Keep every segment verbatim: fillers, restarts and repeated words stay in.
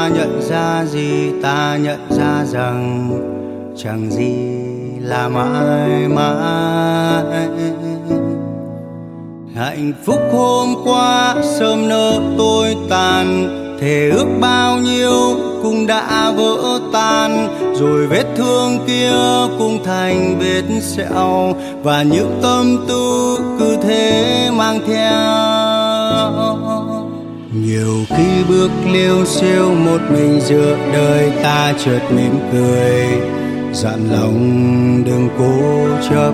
ta nhận ra gì, ta nhận ra rằng chẳng gì là mãi mãi. Hạnh phúc hôm qua sớm nỡ tôi tàn, thề ước bao nhiêu cũng đã vỡ tan, rồi vết thương kia cũng thành vết sẹo, và những tâm tư cứ thế mang theo. Nhiều khi bước liêu xiêu một mình giữa đời, ta chợt mỉm cười dặn lòng đừng cố chấp.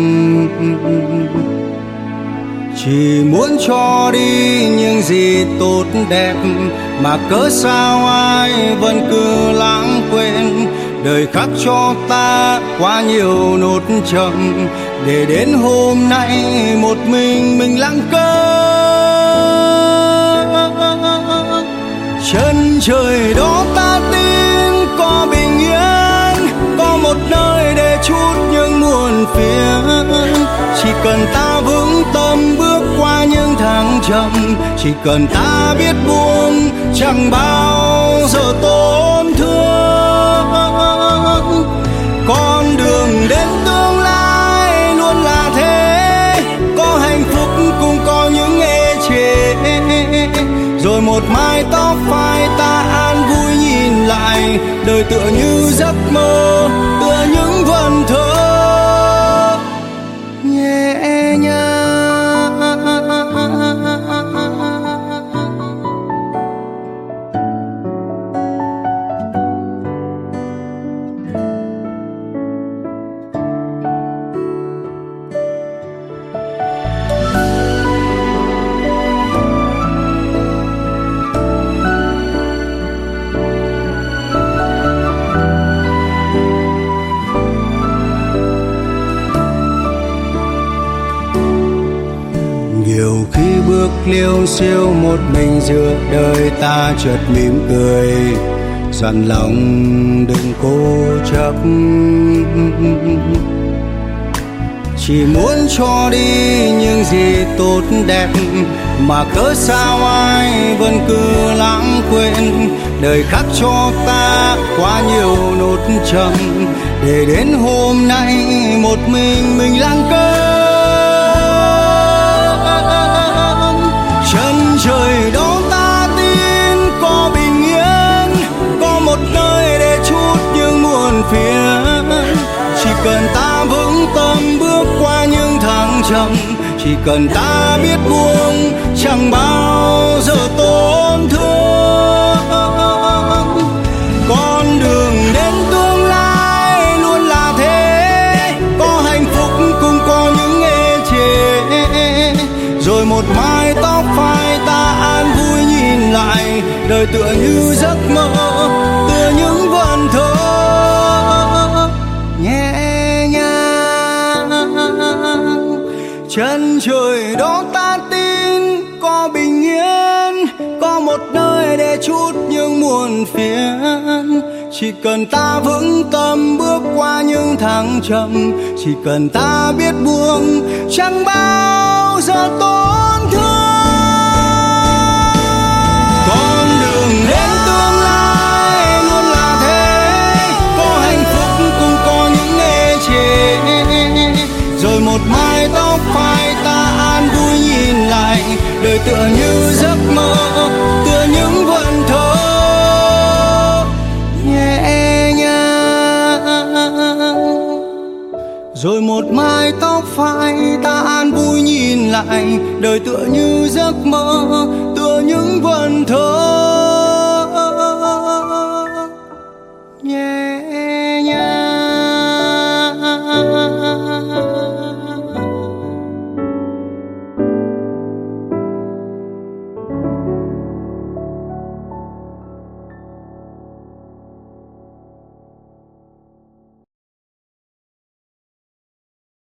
Chỉ muốn cho đi những gì tốt đẹp, mà cớ sao ai vẫn cứ lãng quên. Đời khắc cho ta quá nhiều nốt chậm, để đến hôm nay một mình mình lặng câm. Chân trời đó ta tin có bình yên, có một nơi để chút những muộn phiền. Chỉ cần ta vững tâm bước qua những tháng chậm, chỉ cần ta biết buông chẳng bao giờ tổn thương. Con đường đến tương lai luôn là thế, có hạnh phúc cũng có những ê chề. Rồi một mái tóc phai ta an vui nhìn lại, đời tựa như giấc mơ, tựa những vần thơ nhẹ nhàng. Nhiều khi bước liêu xiêu một mình giữa đời, ta chợt mỉm cười dặn lòng đừng cố chấp. Chỉ muốn cho đi những gì tốt đẹp, mà cớ sao ai vẫn cứ lãng quên. Đời khắc cho ta quá nhiều nốt chậm, để đến hôm nay một mình mình lặng câm. Chân trời đó ta tin có bình yên, có một nơi để chút những muộn phiền. Chỉ cần ta vững tâm bước qua những tháng chậm, chỉ cần ta biết buông chẳng bao giờ tổn thương. Con đường đến tương lai luôn là thế, có hạnh phúc cũng có những ê chề. Rồi một mái tóc phai ta an vui nhìn lại, đời tựa như giấc mơ, tựa những vần thơ nhẹ nhàng. Chân trời đó ta tin có bình yên, có một nơi để chút những muộn phiền. Chỉ cần ta vững tâm bước qua những tháng chậm, chỉ cần ta biết buông chẳng bao giờ tổn thương. Con đường đến tương lai luôn là thế, có hạnh phúc cũng có những ê chề. Rồi một mái tóc phai ta an vui nhìn lại, đời tựa như giấc mơ, tựa những vần thơ nhẹ nhàng. Rồi một mái tóc phai ta an vui nhìn lại, đời tựa như giấc mơ, tựa những vần thơ.